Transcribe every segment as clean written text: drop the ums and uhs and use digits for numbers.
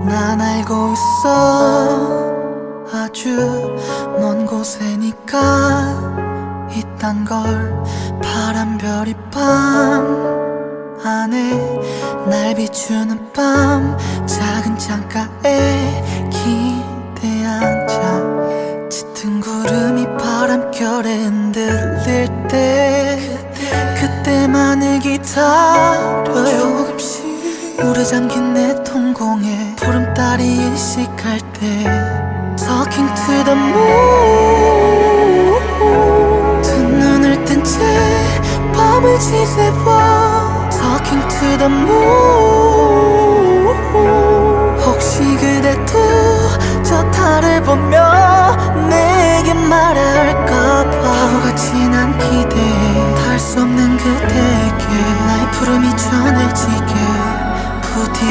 난 알고 있어 아주 먼 곳에니까 이딴 걸 파란별이 밤 안에 날 비추는 밤 작은 창가에 기대 앉아 짙은 구름이 바람결에 흔들릴 때 그때만을 기다려요. 물에 잠긴 내 동공에 보름달이 일식할 때 Talking to the moon 두 눈을 뜬 채 밤을 지새워 Talking to the moon 혹시 그대도 저 달을 보며 내게 말할까봐 바보같이 난 기대해 닿을 수 없는 그대에게 나의 푸름이 전해지게 부디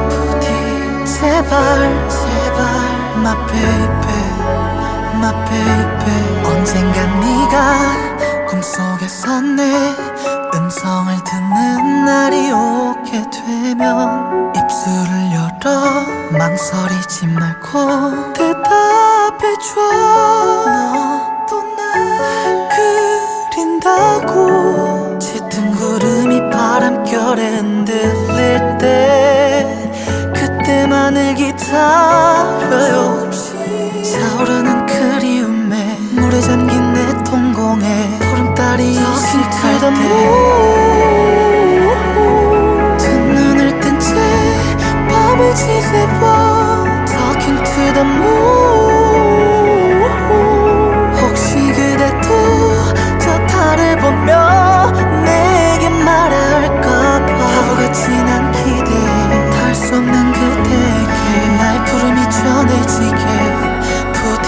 제발 My baby My baby 언젠간 네가 꿈속에서 내 음성을 듣는 날이 오게 되면 입술을 열어 망설이지 말고 대답해줘 너도 날 그린다고 짙은 구름이 바람결에 흔들릴 때 그때만을 기다려요. 차오르는 그리움에 물에 잠긴 내 동공에 보름달이 일식할 때 두 눈을 뜬 채 밤을 지새워 Talking to the moon 혹시 그대도 저 달을 보며 내게 말할까봐 바보같이 난 기대해 닿을 수 없는 그대에게 나의 푸름이 전해지게 부디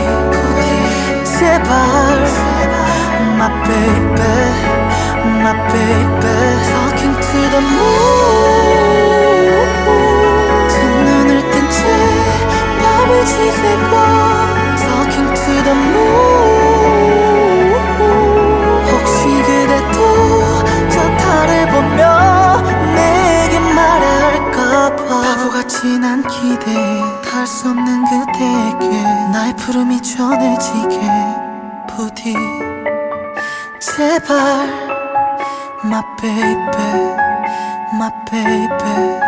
제발 My baby My baby Talking to the moon 두 눈을 뜬 채 밤을 지새워 Talking to the moon 혹시 그대도 저 달을 보며 내게 말할까봐 바보같이 난 기대해 닿을 수 없는 그대에게 나의 푸름이 전해지게 부디 제발 My baby My baby